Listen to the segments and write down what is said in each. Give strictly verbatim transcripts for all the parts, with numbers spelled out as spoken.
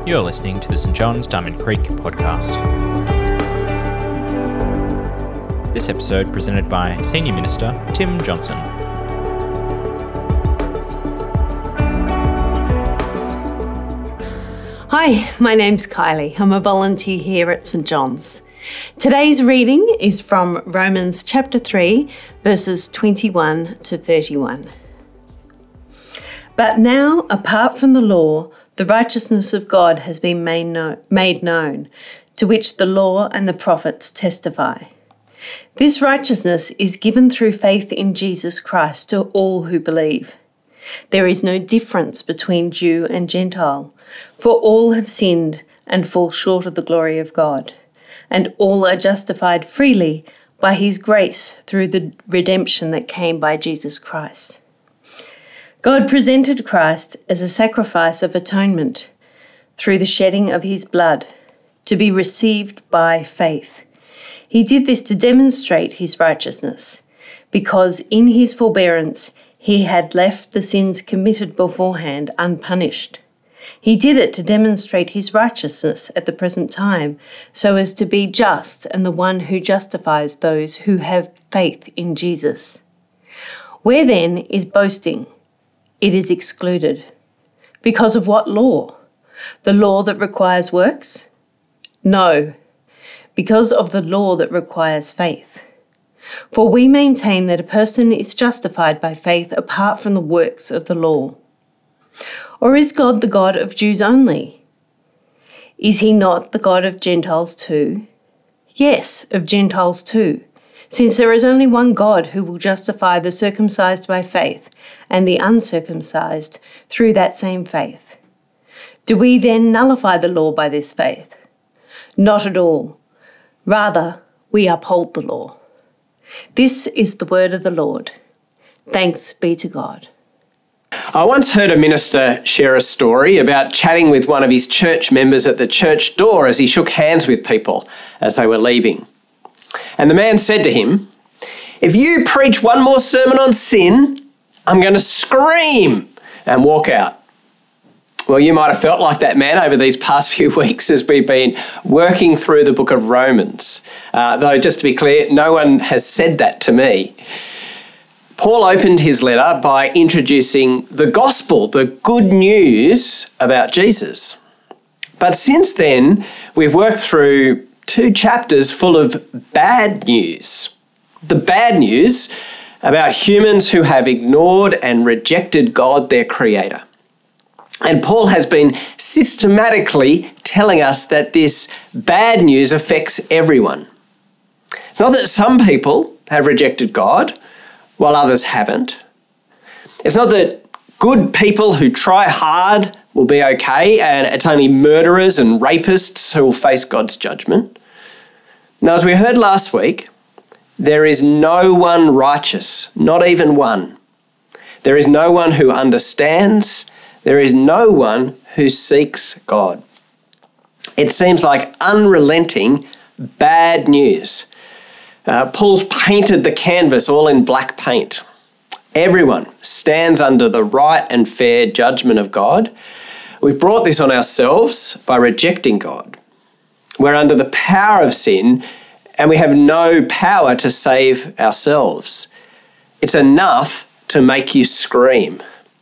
You're listening to the St John's Diamond Creek podcast. This episode presented by Senior Minister Tim Johnson. Hi, my name's Kylie. I'm a volunteer here at St John's. Today's reading is from Romans chapter three, verses twenty-one to thirty-one. But now, apart from the law, the righteousness of God has been made, know- made known, to which the law and the prophets testify. This righteousness is given through faith in Jesus Christ to all who believe. There is no difference between Jew and Gentile, for all have sinned and fall short of the glory of God, and all are justified freely by his grace through the redemption that came by Jesus Christ. God presented Christ as a sacrifice of atonement through the shedding of his blood to be received by faith. He did this to demonstrate his righteousness, because in his forbearance he had left the sins committed beforehand unpunished. He did it to demonstrate his righteousness at the present time, so as to be just and the one who justifies those who have faith in Jesus. Where then is boasting? It is excluded. Because of what law? The law that requires works? No, because of the law that requires faith. For we maintain that a person is justified by faith apart from the works of the law. Or is God the God of Jews only? Is he not the God of Gentiles too? Yes, of Gentiles too, since there is only one God who will justify the circumcised by faith and the uncircumcised through that same faith. Do we then nullify the law by this faith? Not at all. Rather, we uphold the law. This is the word of the Lord. Thanks be to God. I once heard a minister share a story about chatting with one of his church members at the church door as he shook hands with people as they were leaving. And the man said to him, "If you preach one more sermon on sin, I'm going to scream," and walk out. Well, you might have felt like that man over these past few weeks as we've been working through the book of Romans. Uh, though, just to be clear, no one has said that to me. Paul opened his letter by introducing the gospel, the good news about Jesus. But since then, we've worked through two chapters full of bad news. The bad news about humans who have ignored and rejected God, their creator. And Paul has been systematically telling us that this bad news affects everyone. It's not that some people have rejected God while others haven't. It's not that good people who try hard will be okay and it's only murderers and rapists who will face God's judgment. Now, as we heard last week, there is no one righteous, not even one. There is no one who understands. There is no one who seeks God. It seems like unrelenting bad news. Uh, Paul's painted the canvas all in black paint. Everyone stands under the right and fair judgment of God. We've brought this on ourselves by rejecting God. We're under the power of sin and we have no power to save ourselves. It's enough to make you scream.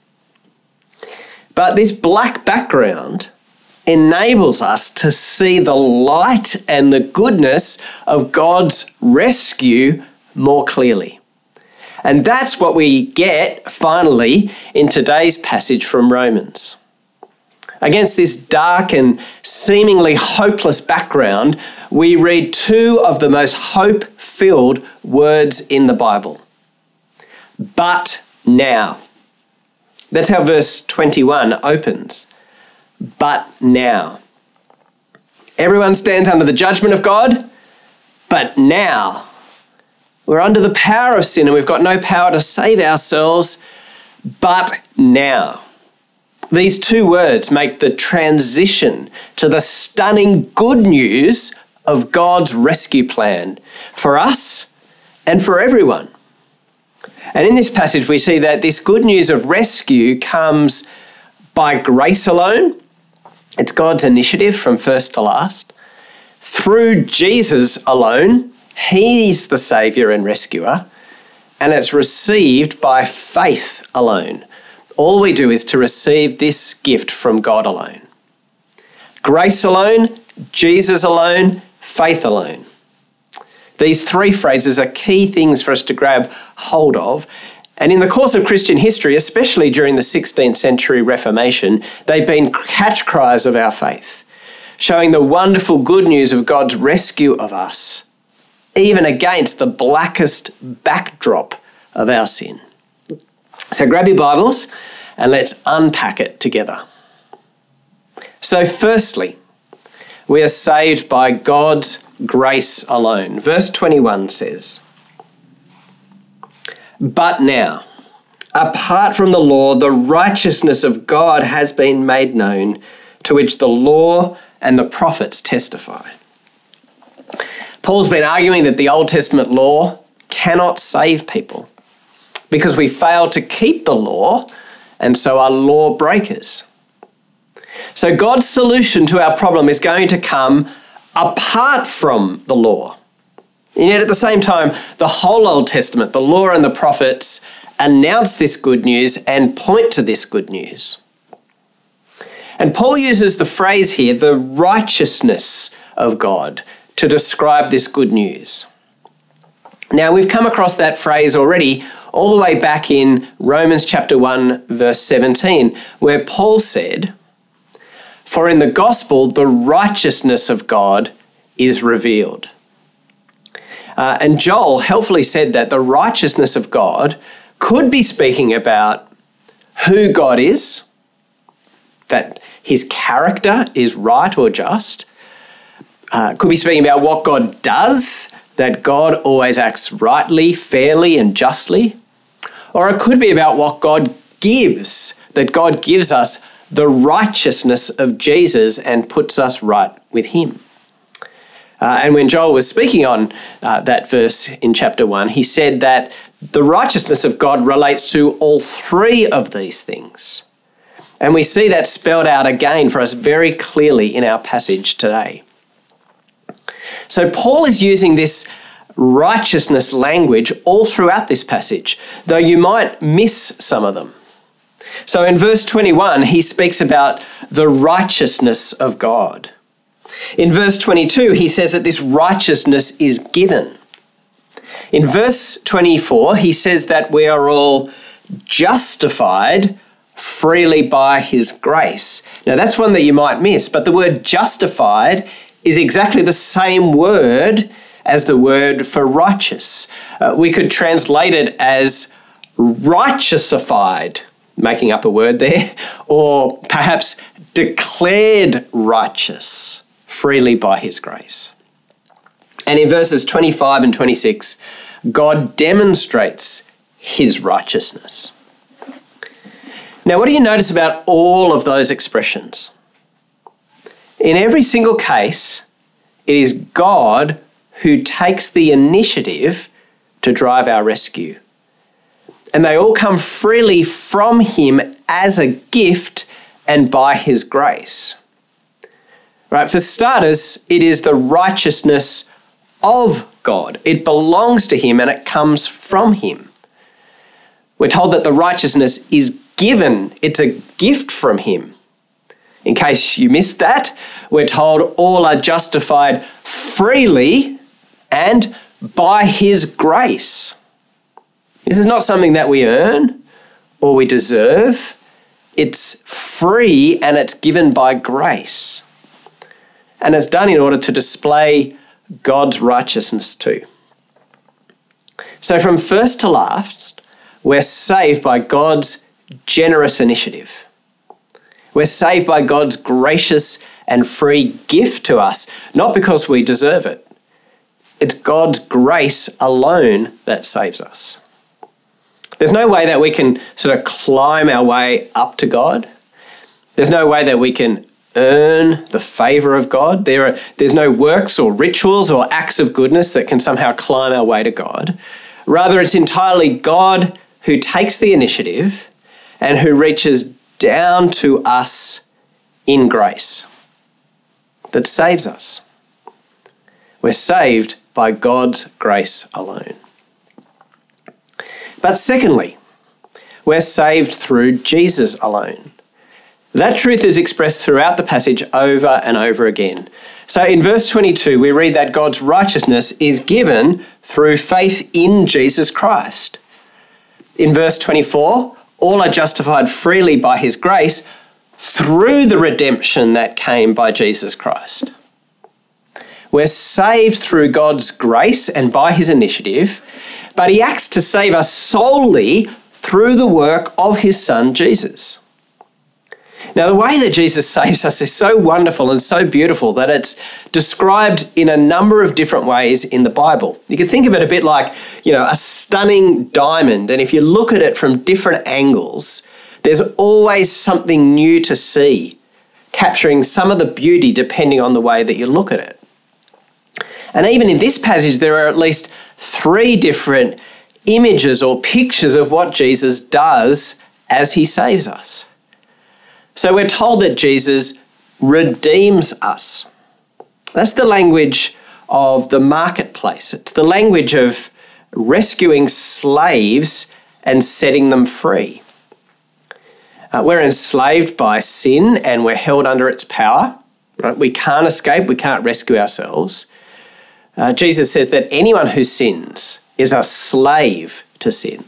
But this black background enables us to see the light and the goodness of God's rescue more clearly. And that's what we get, finally, in today's passage from Romans. Against this dark and seemingly hopeless background, we read two of the most hope-filled words in the Bible. But now. That's how verse twenty-one opens. But now. Everyone stands under the judgment of God, but now. We're under the power of sin and we've got no power to save ourselves, but now. These two words make the transition to the stunning good news of God's rescue plan for us and for everyone. And in this passage, we see that this good news of rescue comes by grace alone It's God's initiative from first to last. Through Jesus alone, he's the saviour and rescuer, and it's received by faith alone. All we do is to receive this gift from God alone. Grace alone, Jesus alone, faith alone. These three phrases are key things for us to grab hold of. And in the course of Christian history, especially during the sixteenth century Reformation, they've been catch cries of our faith, showing the wonderful good news of God's rescue of us, even against the blackest backdrop of our sin. So grab your Bibles and let's unpack it together. So firstly, we are saved by God's grace alone. Verse twenty-one says, "But now, apart from the law, the righteousness of God has been made known, to which the law and the prophets testify." Paul's been arguing that the Old Testament law cannot save people because we fail to keep the law and so are law breakers. So God's solution to our problem is going to come apart from the law. And yet at the same time, the whole Old Testament, the law and the prophets, announce this good news and point to this good news. And Paul uses the phrase here, the righteousness of God, to describe this good news. Now, we've come across that phrase already all the way back in Romans chapter one, verse seventeen, where Paul said, "For in the gospel, the righteousness of God is revealed." Uh, and Joel helpfully said that the righteousness of God could be speaking about who God is, that his character is right or just. Uh, could be speaking about what God does, that God always acts rightly, fairly, and justly. Or it could be about what God gives, that God gives us the righteousness of Jesus and puts us right with him. Uh, and when Joel was speaking on uh, that verse in chapter one, he said that the righteousness of God relates to all three of these things. And we see that spelled out again for us very clearly in our passage today. So Paul is using this righteousness language all throughout this passage, though you might miss some of them. So in verse twenty-one, he speaks about the righteousness of God. In verse twenty-two, he says that this righteousness is given. In verse twenty-four, he says that we are all justified freely by his grace. Now that's one that you might miss, but the word justified is exactly the same word as the word for righteous. Uh, we could translate it as righteousified, making up a word there, or perhaps declared righteous freely by his grace. And in verses twenty-five and twenty-six, God demonstrates his righteousness. Now, what do you notice about all of those expressions? In every single case, it is God who takes the initiative to drive our rescue. And they all come freely from him as a gift and by his grace. Right? For starters, it is the righteousness of God. It belongs to him and it comes from him. We're told that the righteousness is given. It's a gift from him. In case you missed that, we're told all are justified freely and by his grace. This is not something that we earn or we deserve. It's free and it's given by grace. And it's done in order to display God's righteousness too. So from first to last, we're saved by God's generous initiative. We're saved by God's gracious and free gift to us, not because we deserve it. It's God's grace alone that saves us. There's no way that we can sort of climb our way up to God. There's no way that we can earn the favour of God. There are, there's no works or rituals or acts of goodness that can somehow climb our way to God. Rather, it's entirely God who takes the initiative and who reaches down to us in grace. that saves us. We're saved by God's grace alone. But secondly, we're saved through Jesus alone. That truth is expressed throughout the passage over and over again. So in verse twenty-two, we read that God's righteousness is given through faith in Jesus Christ. In verse twenty-four, all are justified freely by his grace through the redemption that came by Jesus Christ. We're saved through God's grace and by his initiative, but he acts to save us solely through the work of his Son, Jesus. Now, the way that Jesus saves us is so wonderful and so beautiful that it's described in a number of different ways in the Bible. You can think of it a bit like, you know, a stunning diamond, and if you look at it from different angles, there's always something new to see, capturing some of the beauty depending on the way that you look at it. And even in this passage, there are at least three different images or pictures of what Jesus does as he saves us. So we're told that Jesus redeems us. That's the language of the marketplace. It's the language of rescuing slaves and setting them free. Uh, we're enslaved by sin and we're held under its power. Right? We can't escape, we can't rescue ourselves. Uh, Jesus says that anyone who sins is a slave to sin.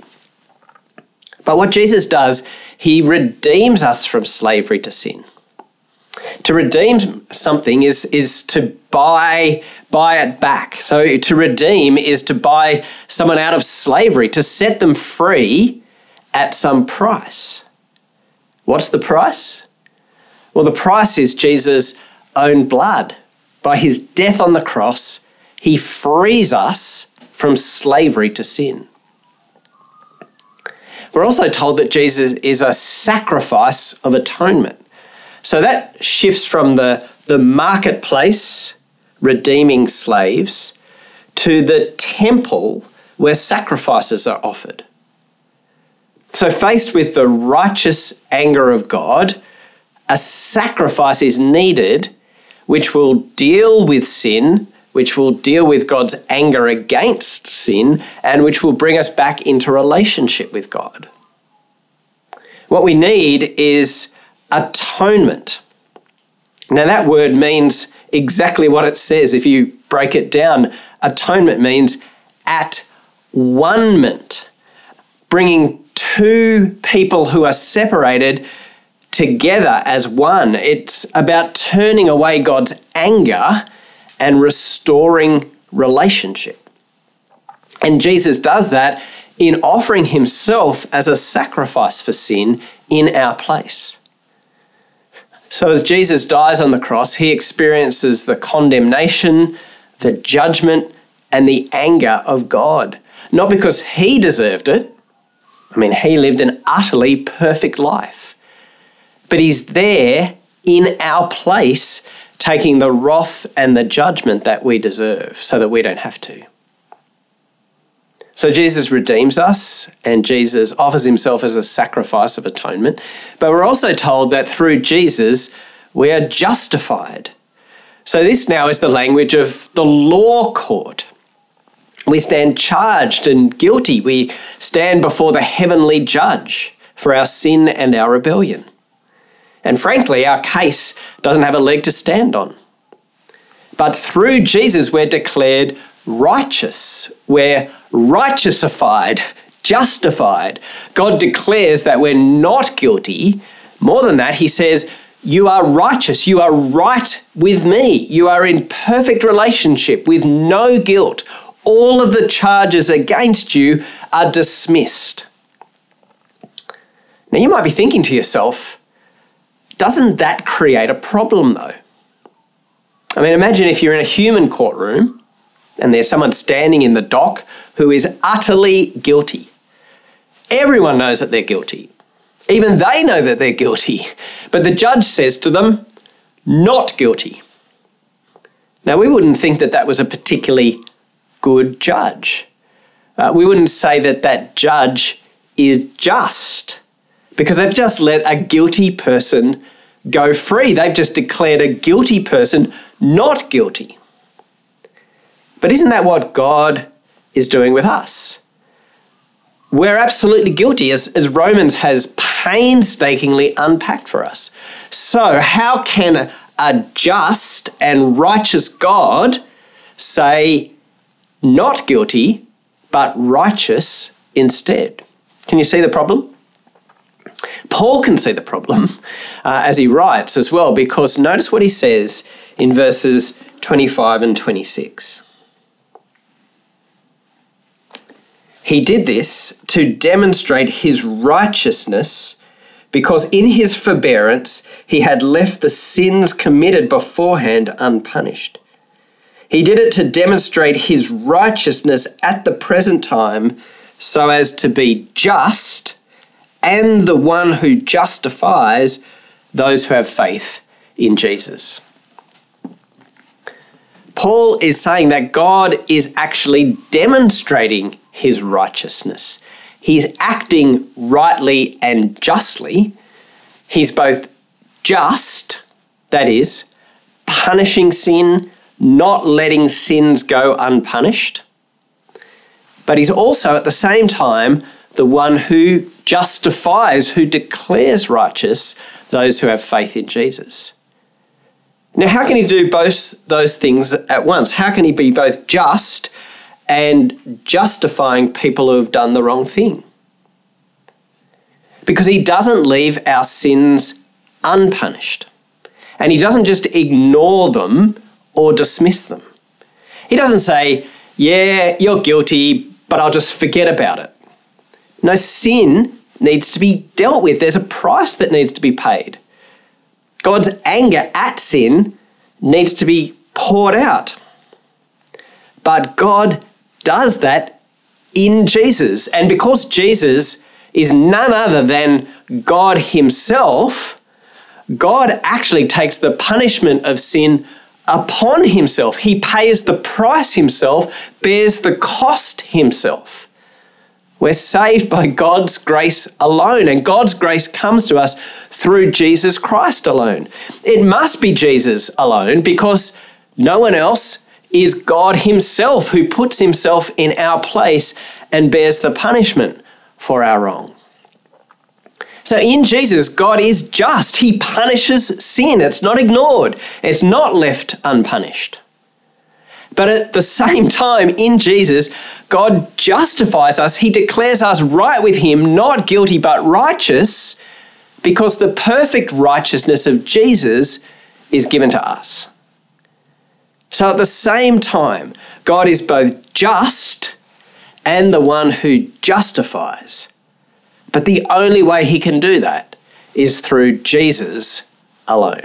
But what Jesus does, he redeems us from slavery to sin. To redeem something is, is to buy, buy it back. So to redeem is to buy someone out of slavery, to set them free at some price. What's the price? Well, the price is Jesus' own blood. By his death on the cross, he frees us from slavery to sin. We're also told that Jesus is a sacrifice of atonement. So that shifts from the, the marketplace redeeming slaves to the temple where sacrifices are offered. So faced with the righteous anger of God, a sacrifice is needed which will deal with sin, which will deal with God's anger against sin, and which will bring us back into relationship with God. What we need is atonement. Now that word means exactly what it says. If you break it down, atonement means at one-ment, bringing two people who are separated together as one. It's about turning away God's anger and restoring relationship. And Jesus does that in offering himself as a sacrifice for sin in our place. So as Jesus dies on the cross, he experiences the condemnation, the judgment, and the anger of God. Not because he deserved it. I mean, he lived an utterly perfect life. But he's there in our place, taking the wrath and the judgment that we deserve so that we don't have to. So Jesus redeems us and Jesus offers himself as a sacrifice of atonement. But we're also told that through Jesus, we are justified. So this now is the language of the law court. We stand charged and guilty. We stand before the heavenly judge for our sin and our rebellion. And frankly, our case doesn't have a leg to stand on. But through Jesus, we're declared righteous. We're righteousified, justified. God declares that we're not guilty. More than that, he says, you are righteous. You are right with me. You are in perfect relationship with no guilt. All of the charges against you are dismissed. Now, you might be thinking to yourself, doesn't that create a problem though? I mean, imagine if you're in a human courtroom and there's someone standing in the dock who is utterly guilty. Everyone knows that they're guilty. Even they know that they're guilty. But the judge says to them, not guilty. Now, we wouldn't think that that was a particularly good judge. Uh, we wouldn't say that that judge is just, because they've just let a guilty person go free. They've just declared a guilty person not guilty. But isn't that what God is doing with us? We're absolutely guilty, as, as Romans has painstakingly unpacked for us. So how can a just and righteous God say not guilty, but righteous instead? Can you see the problem? Paul can see the problem uh, as he writes as well, because notice what he says in verses twenty-five and twenty-six. He did this to demonstrate his righteousness, because in his forbearance he had left the sins committed beforehand unpunished. He did it to demonstrate his righteousness at the present time, so as to be just and the one who justifies those who have faith in Jesus. Paul is saying that God is actually demonstrating his righteousness. He's acting rightly and justly. He's both just, that is, punishing sin, not letting sins go unpunished, but he's also at the same time the one who justifies, who declares righteous those who have faith in Jesus. Now, how can he do both those things at once? How can he be both just and justifying people who have done the wrong thing? Because he doesn't leave our sins unpunished. And he doesn't just ignore them or dismiss them. He doesn't say, yeah, you're guilty, but I'll just forget about it. No, sin needs to be dealt with. There's a price that needs to be paid. God's anger at sin needs to be poured out. But God does that in Jesus. And because Jesus is none other than God himself, God actually takes the punishment of sin upon himself. He pays the price himself, bears the cost himself. We're saved by God's grace alone, and God's grace comes to us through Jesus Christ alone. It must be Jesus alone, because no one else is God himself, who puts himself in our place and bears the punishment for our wrong. So in Jesus, God is just. He punishes sin. It's not ignored. It's not left unpunished. But at the same time, in Jesus, God justifies us. He declares us right with him, not guilty but righteous, because the perfect righteousness of Jesus is given to us. So at the same time, God is both just and the one who justifies. But the only way he can do that is through Jesus alone.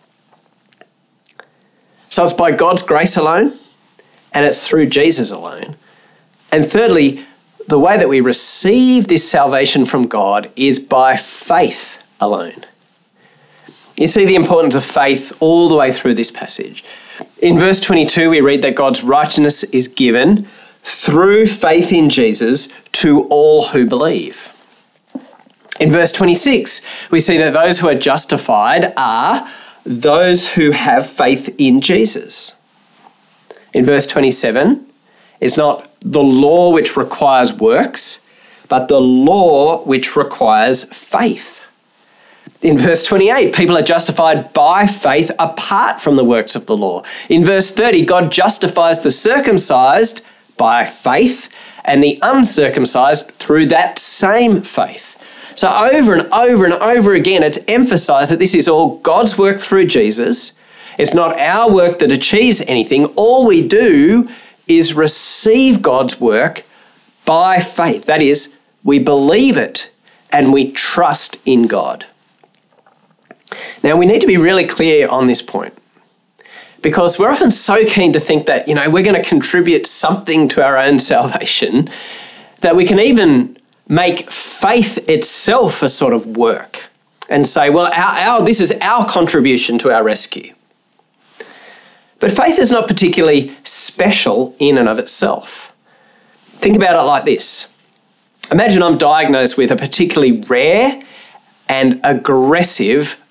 So it's by God's grace alone, and it's through Jesus alone. And thirdly, the way that we receive this salvation from God is by faith alone. You see the importance of faith all the way through this passage. In verse twenty-two, we read that God's righteousness is given through faith in Jesus to all who believe. In verse twenty-six, we see that those who are justified are those who have faith in Jesus. In verse twenty-seven, it's not the law which requires works, but the law which requires faith. In verse twenty-eight, people are justified by faith apart from the works of the law. In verse thirty, God justifies the circumcised by faith and the uncircumcised through that same faith. So over and over and over again, it's emphasized that this is all God's work through Jesus. It's not our work that achieves anything. All we do is receive God's work by faith. That is, we believe it and we trust in God. Now, we need to be really clear on this point, because we're often so keen to think that, you know, we're going to contribute something to our own salvation, that we can even make faith itself a sort of work and say, well, our, our, this is our contribution to our rescue. But faith is not particularly special in and of itself. Think about it like this. Imagine I'm diagnosed with a particularly rare and aggressive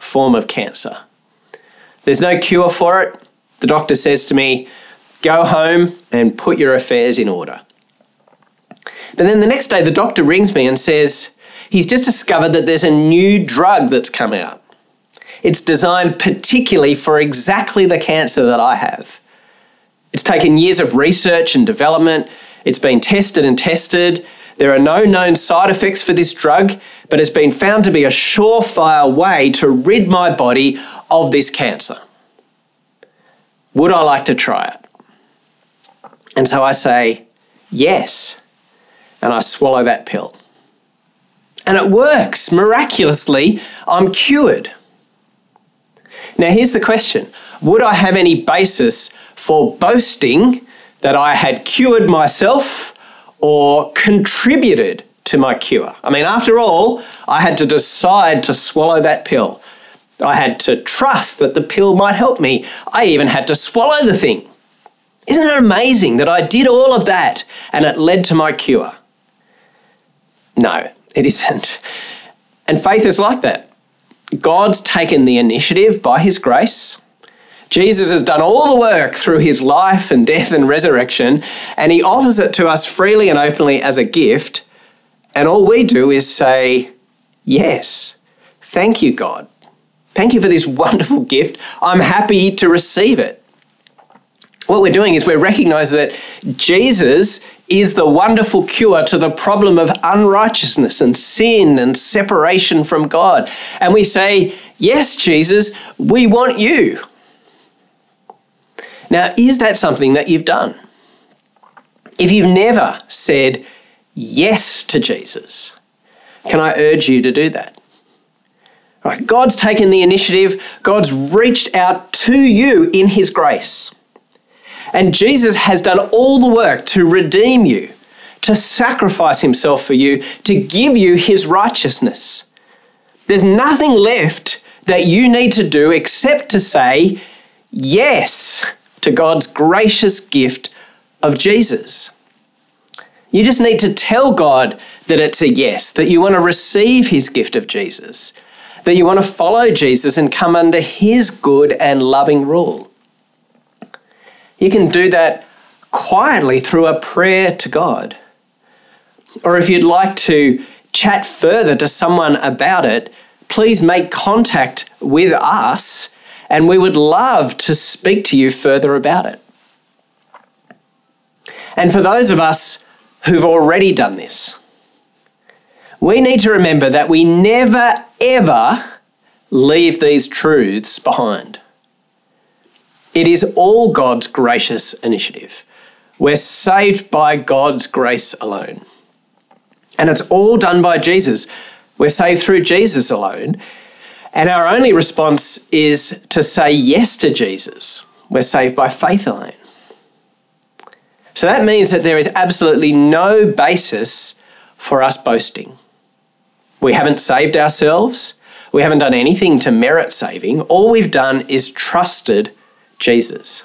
form of cancer. There's no cure for it. The doctor says to me, go home and put your affairs in order. But then the next day, the doctor rings me and says he's just discovered that there's a new drug that's come out. It's designed particularly for exactly the cancer that I have. It's taken years of research and development. It's been tested and tested. There are no known side effects for this drug, but it's been found to be a surefire way to rid my body of this cancer. Would I like to try it? And so I say, yes. And I swallow that pill. And it works. Miraculously, I'm cured. Now, here's the question. Would I have any basis for boasting that I had cured myself or contributed to my cure? I mean, after all, I had to decide to swallow that pill. I had to trust that the pill might help me. I even had to swallow the thing. Isn't it amazing that I did all of that and it led to my cure? No, it isn't. And faith is like that. God's taken the initiative by his grace. Jesus has done all the work through his life and death and resurrection, and he offers it to us freely and openly as a gift. And all we do is say, yes, thank you, God. Thank you for this wonderful gift. I'm happy to receive it. What we're doing is we're recognizing that Jesus is the wonderful cure to the problem of unrighteousness and sin and separation from God. And we say, yes, Jesus, we want you. Now, is that something that you've done? If you've never said yes to Jesus, can I urge you to do that? Right, God's taken the initiative. God's reached out to you in his grace. And Jesus has done all the work to redeem you, to sacrifice himself for you, to give you his righteousness. There's nothing left that you need to do except to say yes to God's gracious gift of Jesus. You just need to tell God that it's a yes, that you want to receive his gift of Jesus, that you want to follow Jesus and come under his good and loving rule. You can do that quietly through a prayer to God. Or if you'd like to chat further to someone about it, please make contact with us and we would love to speak to you further about it. And for those of us who've already done this, we need to remember that we never, ever leave these truths behind. It is all God's gracious initiative. We're saved by God's grace alone. And it's all done by Jesus. We're saved through Jesus alone. And our only response is to say yes to Jesus. We're saved by faith alone. So that means that there is absolutely no basis for us boasting. We haven't saved ourselves. We haven't done anything to merit saving. All we've done is trusted Jesus.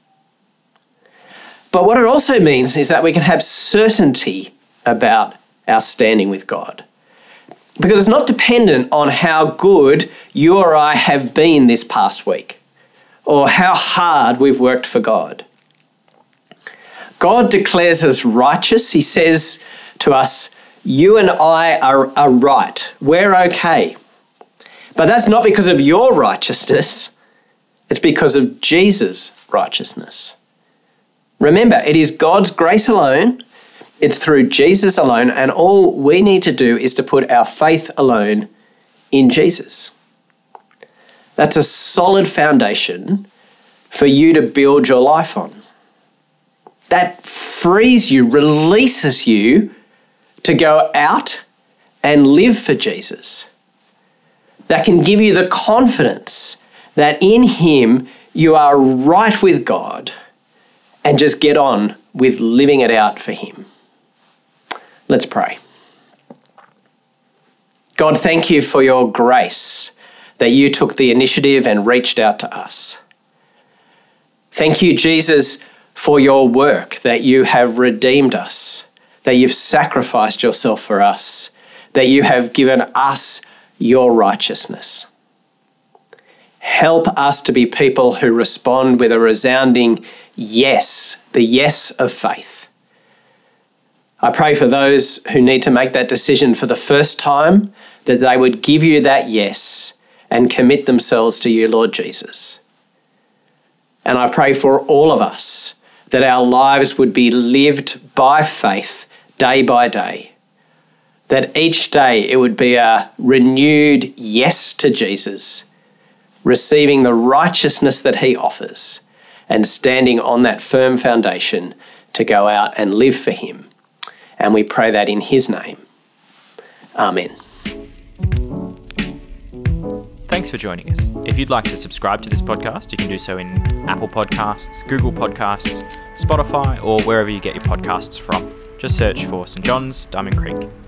But what it also means is that we can have certainty about our standing with God. Because it's not dependent on how good you or I have been this past week or how hard we've worked for God. God declares us righteous. He says to us, you and I are, are right. We're okay. But that's not because of your righteousness. It's because of Jesus' righteousness. Remember, it is God's grace alone, it's through Jesus alone, and all we need to do is to put our faith alone in Jesus. That's a solid foundation for you to build your life on. That frees you, releases you to go out and live for Jesus. That can give you the confidence that in him you are right with God and just get on with living it out for him. Let's pray. God, thank you for your grace that you took the initiative and reached out to us. Thank you, Jesus, for your work, that you have redeemed us, that you've sacrificed yourself for us, that you have given us your righteousness. Help us to be people who respond with a resounding yes, the yes of faith. I pray for those who need to make that decision for the first time, that they would give you that yes and commit themselves to you, Lord Jesus. And I pray for all of us that our lives would be lived by faith day by day, that each day it would be a renewed yes to Jesus, receiving the righteousness that he offers and standing on that firm foundation to go out and live for him. And we pray that in his name. Amen. Thanks for joining us. If you'd like to subscribe to this podcast, you can do so in Apple Podcasts, Google Podcasts, Spotify, or wherever you get your podcasts from. Just search for Saint John's, Diamond Creek.